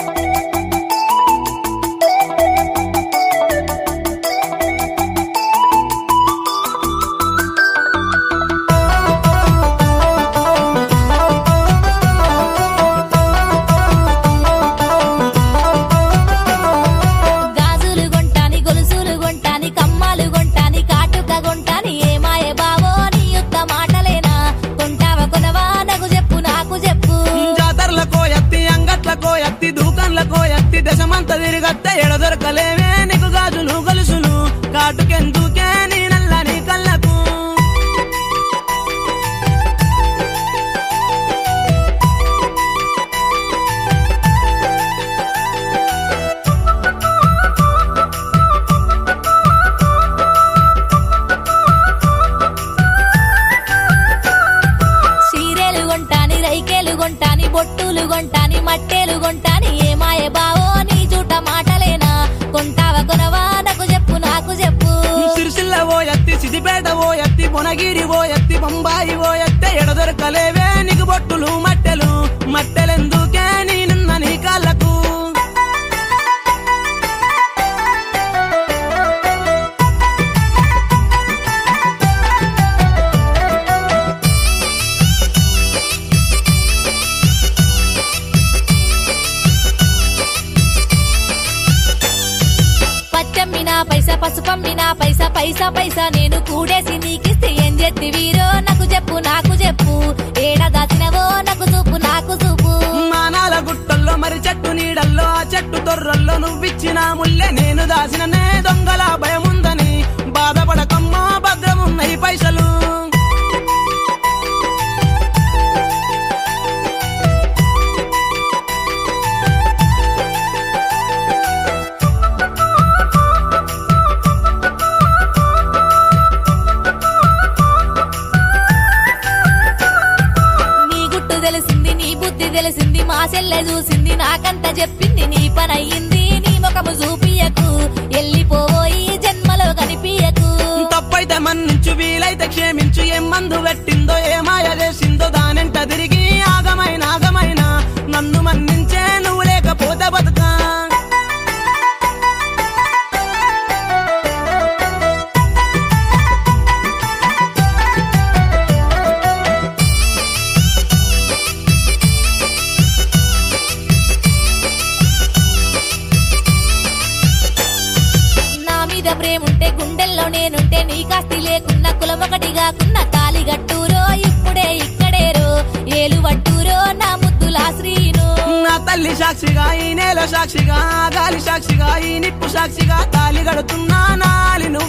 దశమంత తిరిగత్త ఎడ దొరకలేవే నీకు గాజులు గొలుసులు కాటుకెందుకే నీ నల్లని కళ్ళకు చీరెలు కొంటాని రైకేలు కొంటాని బొట్టులు కొంటాని మట్టేలు కొంటాని ఏమాయే బావో నీ జూట మాటలేనా కొంటావా కొనవా నాకు చెప్పు నాకు చెప్పు సిరిసిల్ల ఓ ఎత్తి సిద్దిపేట ఓ ఎత్తి బొనగిరి ఓ ఎత్తి బొంబాయి ఓ ఎత్తే ఎడ దొరకలేవే నీకు బొట్టులు మట్టెలెందుకే నేనున్న నీ కాళ్ళకు పచ్చమ్మినా పైసా పసుపమ్మినా పైసా పైసా పైసా నేను కూడేసి నీకిస్తే ఏం చేతి వీరో నాకు చెప్పు ఏడ దాచినవో నాకు చూపు నాకు చూపు మానాల గుట్టల్లో మరి చెట్టు నీడల్లో ఆ చెట్టు తొర్రల్లో నువ్విచ్చిన ముల్లె నేను దాసిననే దొంగల భయముందని బాధపడకమ్మా భద్రమున్నాయి పైసలు తెలిసింది నీ బుద్ధి తెలిసింది మా సెల్లె చూసింది నాకంత చెప్పింది నీ పని అయ్యింది నీ ముఖము చూపియకు ఎల్లిపోయి జన్మలో కనిపియకు తప్పైతే మన్నించు వీలైతే క్షమించు ఏం మందు పెట్టిందో ఏ మాయ చేసిందో దానెంట తిరిగి ఆగమైన నన్ను మన్నించే నువ్వు లేకపోతే బతుకా ప్రేముంటే గుండెల్లో నేనుంటే నీ కాస్తి లేకున్నా కులమొకటి కాకున్నా తాలి గట్టూరో ఇప్పుడే ఇక్కడేరో ఏలు వట్టూరో నా ముద్దులా శ్రీను నా తల్లి సాక్షిగా ఈ నేల సాక్షిగా గాలి సాక్షిగా ఈ నిప్పు సాక్షిగా తాలి గడుతున్నా నాలిను